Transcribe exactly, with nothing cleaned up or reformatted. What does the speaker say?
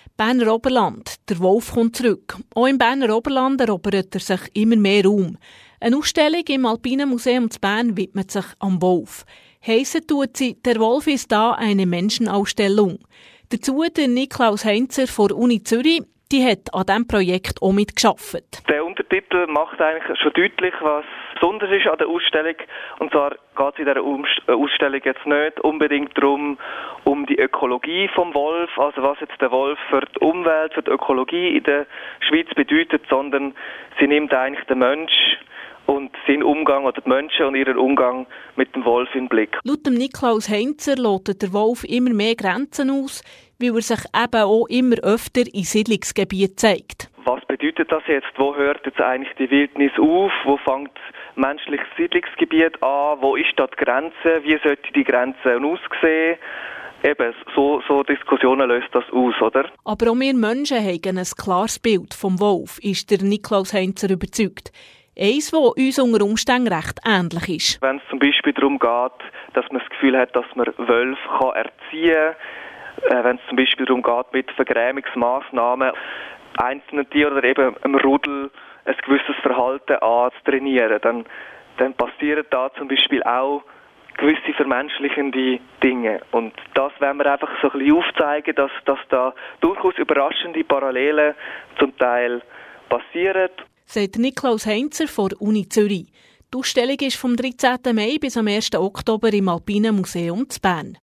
Berner Oberland, der Wolf kommt zurück. Auch im Berner Oberland erobert er sich immer mehr Raum. Eine Ausstellung im Alpinen Museum zu Bern widmet sich am Wolf. Heissen tut sie «Der Wolf ist da, eine Menschenausstellung». Dazu der Niklaus Heinzer von der Uni Zürich, die hat an diesem Projekt auch mitgearbeitet. Der Untertitel macht eigentlich schon deutlich, was besonders ist an der Ausstellung. Und zwar geht es in dieser Ausstellung jetzt nicht unbedingt darum, um die Ökologie vom Wolf, also was jetzt der Wolf für die Umwelt, für die Ökologie in der Schweiz bedeutet, sondern sie nimmt eigentlich den Mensch und seinen Umgang oder die Menschen und ihren Umgang mit dem Wolf in den Blick. Laut dem Niklaus Heinzer lotet der Wolf immer mehr Grenzen aus, weil er sich eben auch immer öfter in Siedlungsgebieten zeigt. Was bedeutet das jetzt? Wo hört jetzt eigentlich die Wildnis auf? Wo fängt menschliches Siedlungsgebiet an? Wo ist da die Grenze? Wie sollte die Grenze aussehen? Eben, so, so Diskussionen löst das aus, oder? Aber auch wir Menschen haben ein klares Bild vom Wolf, ist der Niklaus Heinzer überzeugt. Eins, das uns unter Umständen recht ähnlich ist. Wenn es zum Beispiel darum geht, dass man das Gefühl hat, dass man Wölfe kann erziehen kann, äh, wenn es zum Beispiel darum geht, mit Vergrämungsmaßnahmen einzelnen Tieren oder eben einem Rudel ein gewisses Verhalten anzutrainieren, dann, dann passieren da zum Beispiel auch gewisse vermenschlichende Dinge. Und das wollen wir einfach so ein bisschen aufzeigen, dass, dass da durchaus überraschende Parallelen zum Teil passieren. Sagt Niklaus Heinzer von der Uni Zürich. Die Ausstellung ist vom dreizehnten Mai bis am ersten Oktober im Alpinen Museum zu Bern.